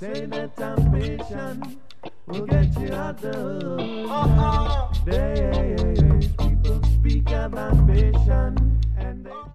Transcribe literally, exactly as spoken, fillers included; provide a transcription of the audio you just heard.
say that ambition will get you out the hood. Uh-uh. Days people speak of ambition and they